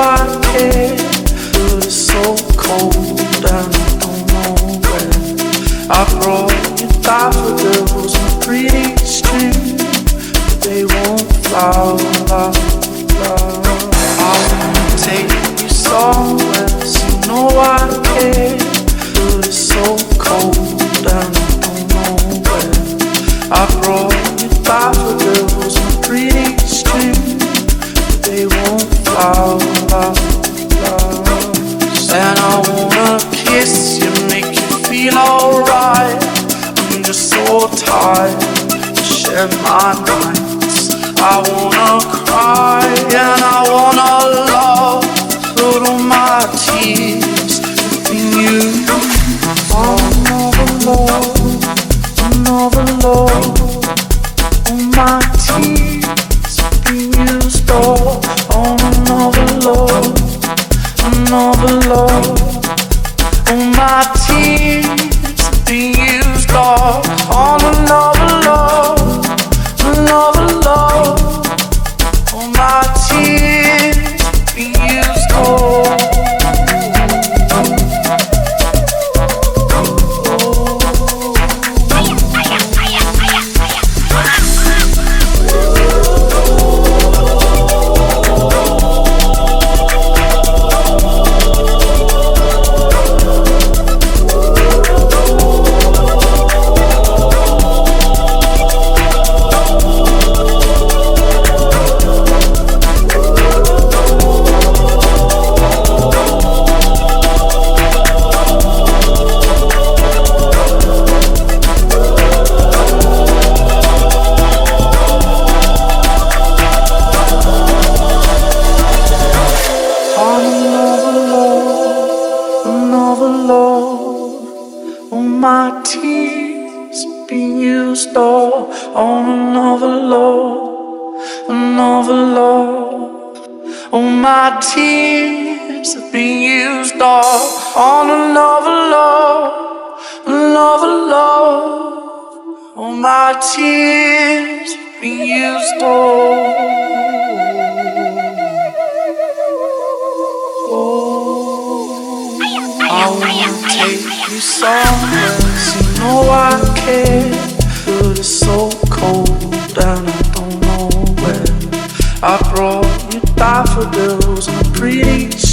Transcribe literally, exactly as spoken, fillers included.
I care, but it's so cold and I don't know where. I brought you daffodils on a pretty string, but they won't flower, flower, flower. I wanna take you somewhere, so you know I care, but it's so cold and I don't know where. I brought you daffodils on a pretty string, but they won't flower, flower, flower. And I wanna kiss you, make you feel alright. I'm just so tired to share my nights. I wanna cry and I wanna love, put all my tears in you. Another love, another love, all my tears being used all on another love, another love, all my tears being used all on another love, another love, all my tears being used all. Tears have been used all on another love, another love. All my tears have been used all. Oh, I wanna take you somewhere, so you know I care, but it's so cold and I don't know where. I brought you daffodils on a pretty